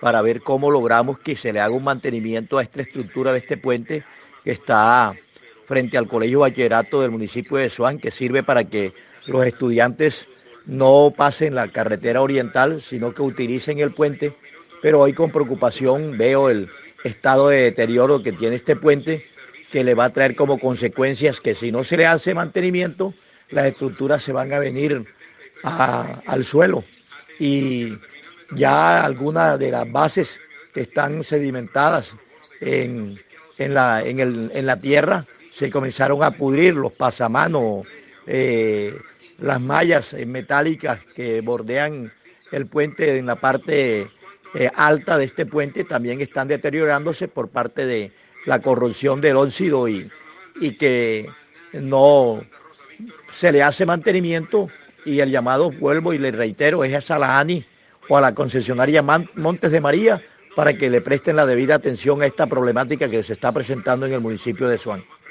para ver cómo logramos que se le haga un mantenimiento a esta estructura de este puente que está frente al Colegio Bachillerato del municipio de Suán, que sirve para que los estudiantes no pasen la carretera oriental, sino que utilicen el puente. Pero hoy con preocupación veo el estado de deterioro que tiene este puente, que le va a traer como consecuencias que si no se le hace mantenimiento, las estructuras se van a venir al suelo. Y ya algunas de las bases que están sedimentadas en la tierra se comenzaron a pudrir, los pasamanos, las mallas metálicas que bordean el puente en la parte alta de este puente también están deteriorándose por parte de la corrosión del óxido y que no se le hace mantenimiento. Y el llamado, vuelvo y le reitero, es a la ANI o a la concesionaria Montes de María para que le presten la debida atención a esta problemática que se está presentando en el municipio de Suán.